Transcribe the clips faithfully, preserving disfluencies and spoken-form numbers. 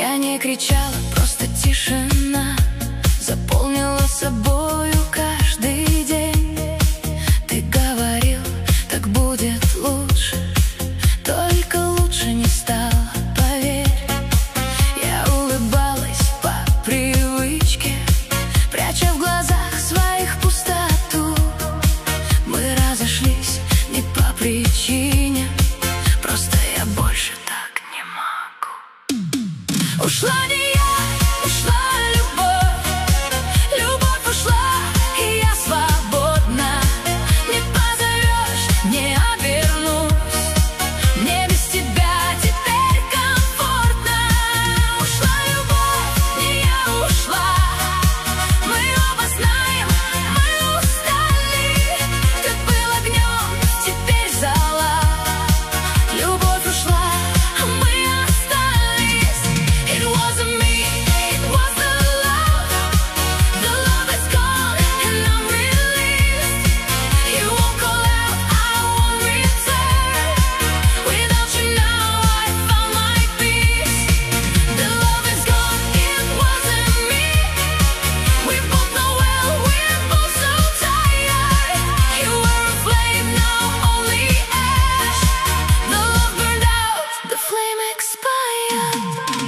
Я не кричала, просто тишина заполнила собою каждый день. Ты говорил, так будет лучше, только лучше не стало, поверь. Я улыбалась по привычке, пряча в глазах своих пустоту. Мы разошлись не по причине, просто я больше так не могу. Ушла не я, ушла любовь, любовь ушла, и я свободна. Не позовешь, не обернусь, мне без тебя теперь комфортно. Ушла любовь, не я ушла, мы оба знаем, мы устали. Ты был огнем, теперь зола. Любовь ушла, а мы остались. It wasn't me, it was the love. The love is gone and I'm released. You won't call out, I won't return. Without you now I found my peace. The love is gone, it wasn't me. We both know well, we're both so tired. You were a flame, now only ash. The love burned out, the flame expired.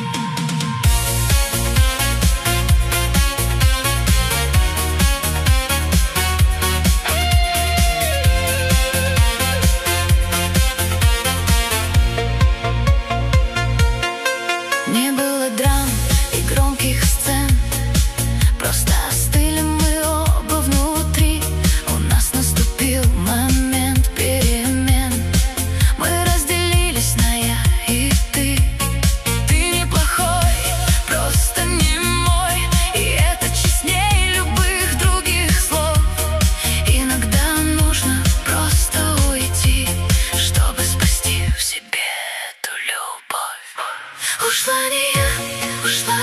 Не было драм и громких сцен, просто остыли мы оба внутри. У нас наступил момент перемен. Мы разделились на я и ты. Ты неплохой, просто не мой, и это честнее любых других слов. Иногда нужно просто уйти, чтобы спасти в себе эту любовь. Ушла не я, ушла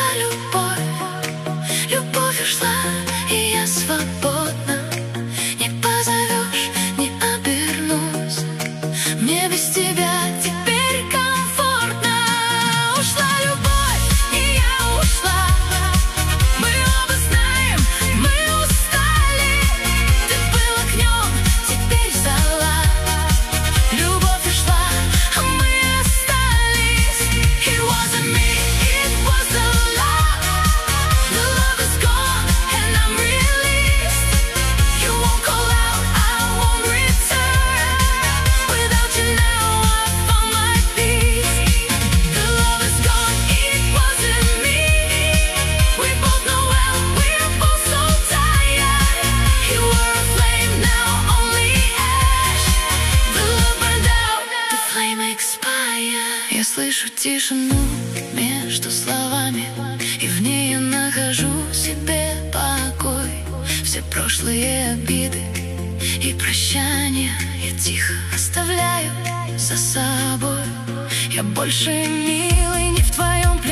любовь, любовь ушла, и я свободна. Не позовешь, не обернусь, мне без тебя теперь комфортно. Ушла любовь, и я ушла, мы оба знаем, мы устали. Ты был огнем, теперь зола. Любовь ушла, а мы остались. It wasn't me, it was the love. The love is gone and I'm released. You won't call out, I won't return. Without you now I found my peace. The love is gone, it wasn't me. We both know well, we're both so tired. You were a flame, now only ash. The love burned out, the flame expired. Я слышу тишину между словами, и в ней я нахожу себе покой. Все прошлые обиды и прощания я тихо оставляю за собой. Я больше милый не в твоем